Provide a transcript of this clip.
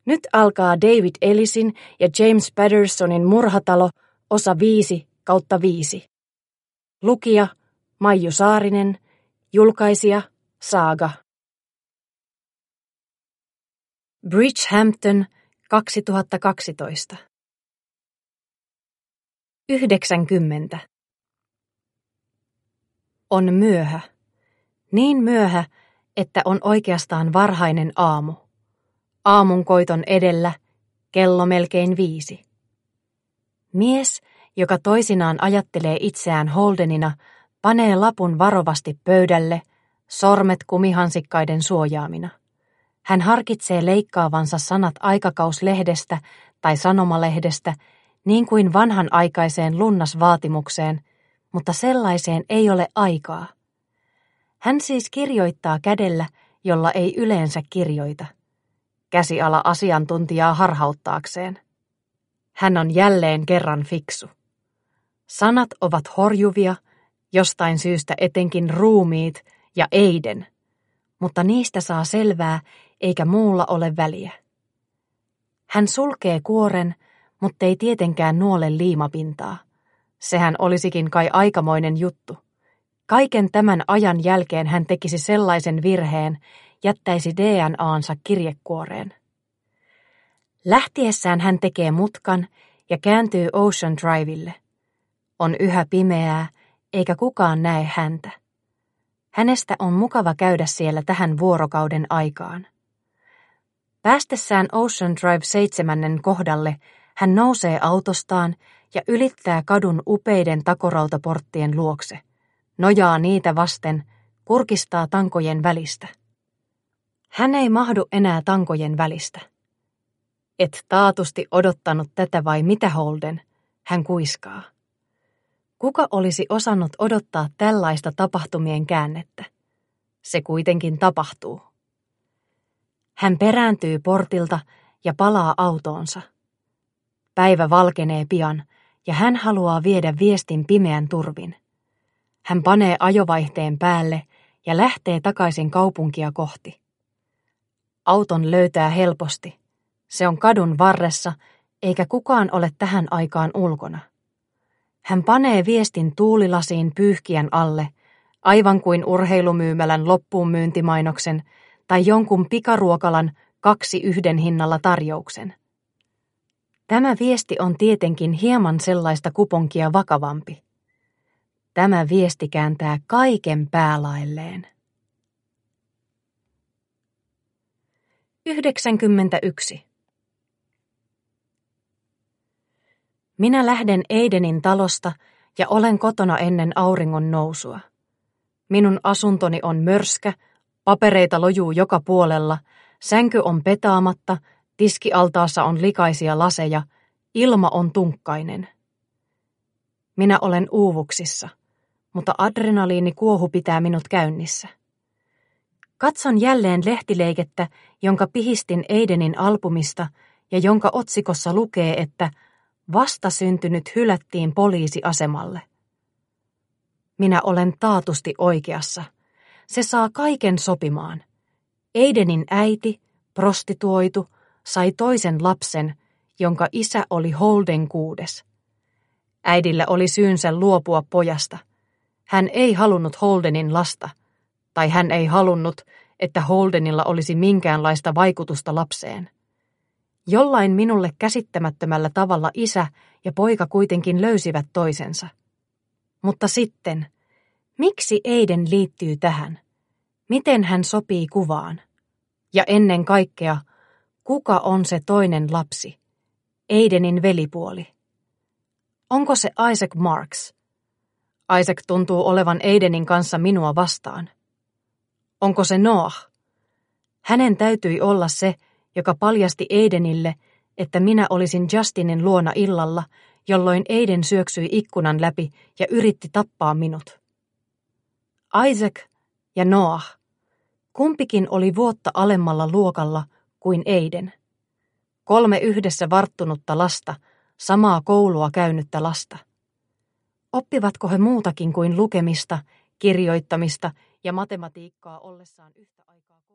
Nyt alkaa David Ellisin ja James Pattersonin Murhatalo, osa 5/5. Lukija Maiju Saarinen, julkaisija Saaga. Bridgehampton, 2012. 90. On myöhä. Niin myöhä, että on oikeastaan varhainen aamu. Aamunkoiton edellä kello melkein 5. Mies, joka toisinaan ajattelee itseään Holdenina, panee lapun varovasti pöydälle, sormet kumihansikkaiden suojaamina. Hän harkitsee leikkaavansa sanat aikakauslehdestä tai sanomalehdestä niin kuin vanhanaikaiseen lunnasvaatimukseen, mutta sellaiseen ei ole aikaa. Hän siis kirjoittaa kädellä, jolla ei yleensä kirjoita. Käsiala asiantuntijaa harhauttaakseen. Hän on jälleen kerran fiksu. Sanat ovat horjuvia, jostain syystä etenkin ruumiit ja eiden, mutta niistä saa selvää, eikä muulla ole väliä. Hän sulkee kuoren, mutta ei tietenkään nuole liimapintaa. Sehän olisikin kai aikamoinen juttu. Kaiken tämän ajan jälkeen hän tekisi sellaisen virheen, jättäisi DNAnsa kirjekuoreen. Lähtiessään hän tekee mutkan ja kääntyy Ocean Drivelle. On yhä pimeää, eikä kukaan näe häntä. Hänestä on mukava käydä siellä tähän vuorokauden aikaan. Päästessään Ocean Drive 7 kohdalle, hän nousee autostaan ja ylittää kadun upeiden takorautaporttien luokse. Nojaa niitä vasten, kurkistaa tankojen välistä. Hän ei mahdu enää tankojen välistä. Et taatusti odottanut tätä vai mitä, Holden? Hän kuiskaa. Kuka olisi osannut odottaa tällaista tapahtumien käännettä? Se kuitenkin tapahtuu. Hän perääntyy portilta ja palaa autoonsa. Päivä valkenee pian ja hän haluaa viedä viestin pimeän turvin. Hän panee ajovaihteen päälle ja lähtee takaisin kaupunkia kohti. Auton löytää helposti. Se on kadun varressa, eikä kukaan ole tähän aikaan ulkona. Hän panee viestin tuulilasiin pyyhkiän alle, aivan kuin urheilumyymälän loppuun myyntimainoksen tai jonkun pikaruokalan 2 yhden hinnalla tarjouksen. Tämä viesti on tietenkin hieman sellaista kuponkia vakavampi. Tämä viesti kääntää kaiken päälaelleen. 91. Minä lähden Aidenin talosta ja olen kotona ennen auringon nousua. Minun asuntoni on mörskä, papereita lojuu joka puolella, sänky on petaamatta, tiskialtaassa on likaisia laseja, ilma on tunkkainen. Minä olen uuvuksissa, mutta adrenaliinikuohu pitää minut käynnissä. Katson jälleen lehtileikettä, jonka pihistin Aidenin albumista ja jonka otsikossa lukee, että vastasyntynyt hylättiin poliisiasemalle. Minä olen taatusti oikeassa. Se saa kaiken sopimaan. Aidenin äiti, prostituoitu, sai toisen lapsen, jonka isä oli Holden 6. Äidillä oli syynsä luopua pojasta. Hän ei halunnut Holdenin lasta, tai hän ei halunnut, että Holdenilla olisi minkäänlaista vaikutusta lapseen. Jollain minulle käsittämättömällä tavalla isä ja poika kuitenkin löysivät toisensa. Mutta sitten, miksi Aiden liittyy tähän? Miten hän sopii kuvaan? Ja ennen kaikkea, kuka on se toinen lapsi? Aidenin velipuoli. Onko se Isaac Marks? Isaac tuntuu olevan Aidenin kanssa minua vastaan. Onko se Noah? Hänen täytyi olla se, joka paljasti Aidenille, että minä olisin Justinin luona illalla, jolloin Aiden syöksyi ikkunan läpi ja yritti tappaa minut. Isaac ja Noah. Kumpikin oli vuotta alemmalla luokalla kuin Aiden. 3 yhdessä varttunutta lasta, samaa koulua käynyttä lasta. Oppivatko he muutakin kuin lukemista, kirjoittamista ja matematiikkaa ollessaan yhtä aikaa?